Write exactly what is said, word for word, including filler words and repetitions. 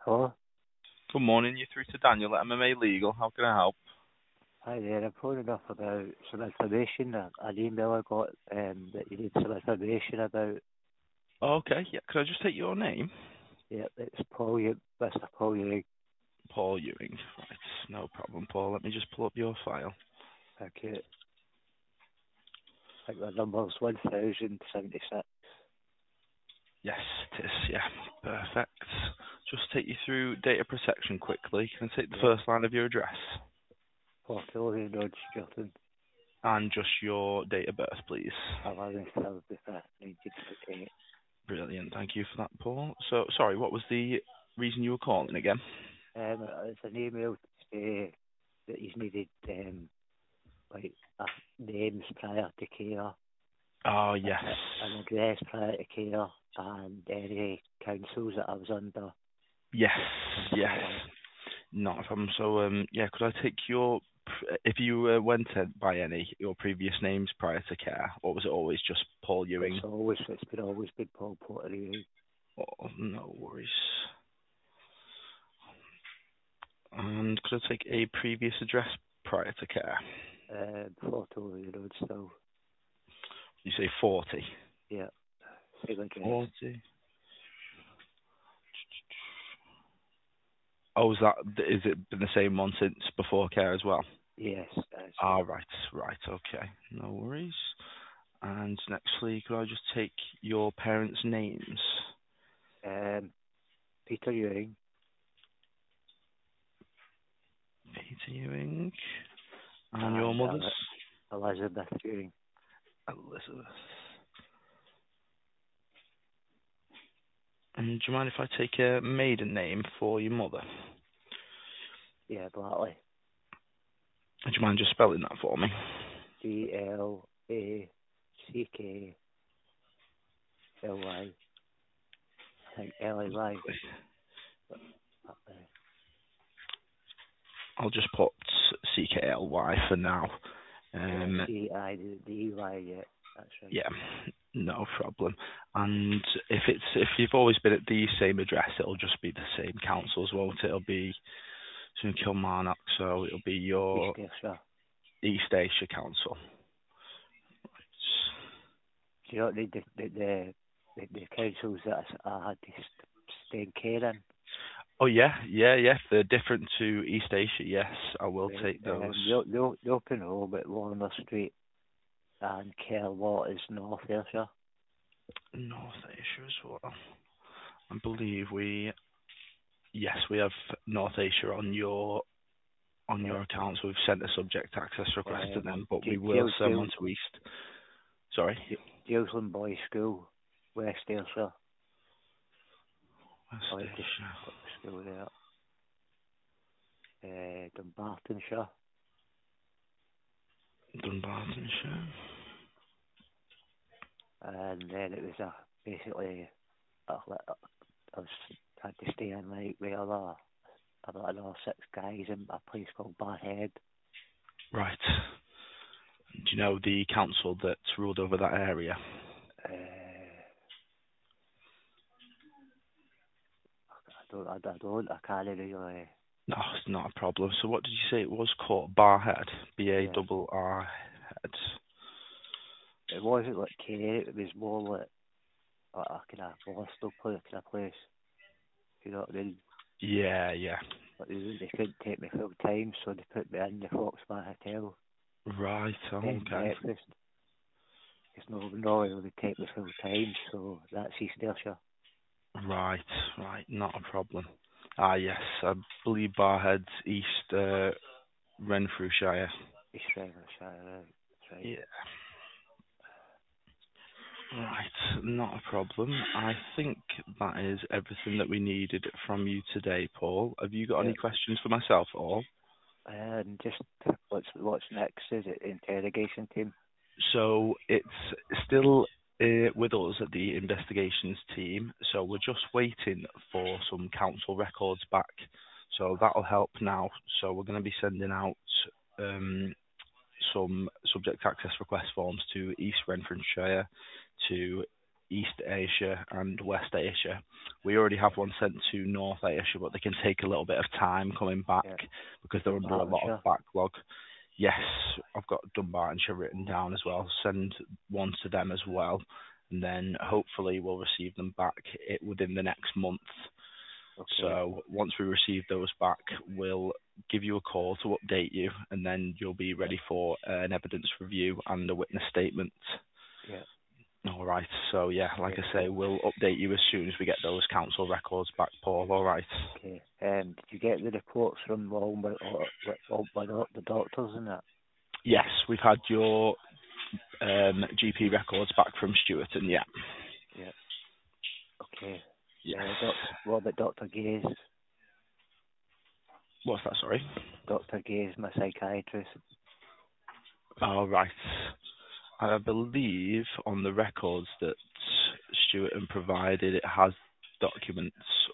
Hello? Good morning, you're through to Daniel at M M A Legal. How can I help? Hi there, I'm phoning up about some information, uh, an email I got um, that you need some information about. Okay, yeah. Could I just take your name? Yeah, it's Paul, U- Mister Paul Ewing. Paul Ewing. Right, no problem, Paul. Let me just pull up your file. Okay, I think the number's one thousand seventy-six. Yes, it is, yeah. Perfect. Just take you through data protection quickly. Can I take the Yeah, first line of your address? Portfolio Road, Stilton, And just your date of birth, please. eleven seventy-five, nineteen fifty-eight. Brilliant. Thank you for that, Paul. So, sorry, what was the reason you were calling again? Um, it's an email to say that he's needed um, like uh, names prior to care, a- Oh, yes. a- an address prior to care, and any councils that I was under. Yes, Things yes. like that. Not a problem. So, um, yeah, could I take your, pr- if you uh, went to, by any, your previous names prior to care, or was it always just Paul It's Ewing? always it's been always been Paul Pottery. Oh, no worries. And could I take a previous address prior to care? Uh, photo of the road still. You say forty. Yeah. Same address. forty. Oh, is that, is it been the same one since before care as well? Yes, that's Ah, yeah. right, right, okay. No worries. And nextly, could I just take your parents' names? Um, Peter Ewing Peter Ewing. And your and mother's? uh, Elizabeth Ewing. Elizabeth. And do you mind if I take a maiden name for your mother? Yeah, Blatley. Do you mind just spelling that for me? D L A C K L Y. I think L A Y. I'll just put C K L Y for now. Yeah, Um, C I D Y. Yeah, that's right. yeah, no problem. And if it's if you've always been at the same address, it'll just be the same councils, won't it? It'll be in Kilmarnock, so it'll be East your Ayrshire. East Ayrshire Council. Do you not need the the the, the, the councils that I, I had to st- stay in care in? Oh yeah, yeah, yeah. They're different to East Ayrshire. Yes, I will Right. take those. Um, the, the, the open home at Warner Street and Kerwat is North Ayrshire. North Ayrshire as well. I believe we, yes, we have North Ayrshire on your on Yeah. your account, so we've sent a subject access request to Um, them, but we J- will Jail, send Jail, one to East. Sorry, J- Jailsland Boys School, West Ayrshire. West I went to Ayrshire, s- school there. Uh, Dumbartonshire. Dunbartonshire. And then it was a, basically, a, I was, had to stay in like with other, about another six guys in a place called Barhead. Right. Do you know the council that ruled over that area? Uh, I don't, I, I don't, I can't really, No, it's not a problem. So what did you say it was called? Barhead. B A yeah. double R head. It wasn't like care, it was more like a, a kind of hostel place, kind of place. You know what I mean? Yeah, yeah. But they, they couldn't take me full time, so they put me in the Foxbar Hotel, Right. bed and Okay. breakfast. It's no, no way they take me full time, so that's East Ayrshire. Right. Right. Not a problem. Ah, yes. I believe Barhead's East uh, Renfrewshire. East Renfrewshire, right? That's right. Yeah. Right, not a problem. I think that is everything that we needed from you today, Paul. Have you got Yeah. any questions for myself at all? And just what's what's next? Is it interrogation team? So it's still uh, with us at the investigations team. So we're just waiting for some council records back. So that'll help now. So we're going to be sending out um, some subject access request forms to East Renfrewshire, to East Ayrshire and West Ayrshire. We already have one sent to North Ayrshire, but they can take a little bit of time coming back Yeah. because they're under a lot of Dunbartonshire. backlog. Yes, I've got Dunbartonshire written down as well. Send one to them as well, and then hopefully we'll receive them back it within the next month. Okay. So once we receive those back, we'll give you a call to update you, and then you'll be ready for uh, an evidence review and a witness statement. Yeah. All right. So yeah, like Okay. I say, we'll update you as soon as we get those council records back, Paul. All right. Okay. Um, did you get the reports from all by all, all by the, the doctors and that? Yes, we've had your um, G P records back from Stuart, and yeah. Yeah. Okay. Yes. Uh, doc, what about Doctor Gaze? What's that? Sorry. Doctor Gaze, my psychiatrist. All right. I believe on the records that Stuart and provided, it has documents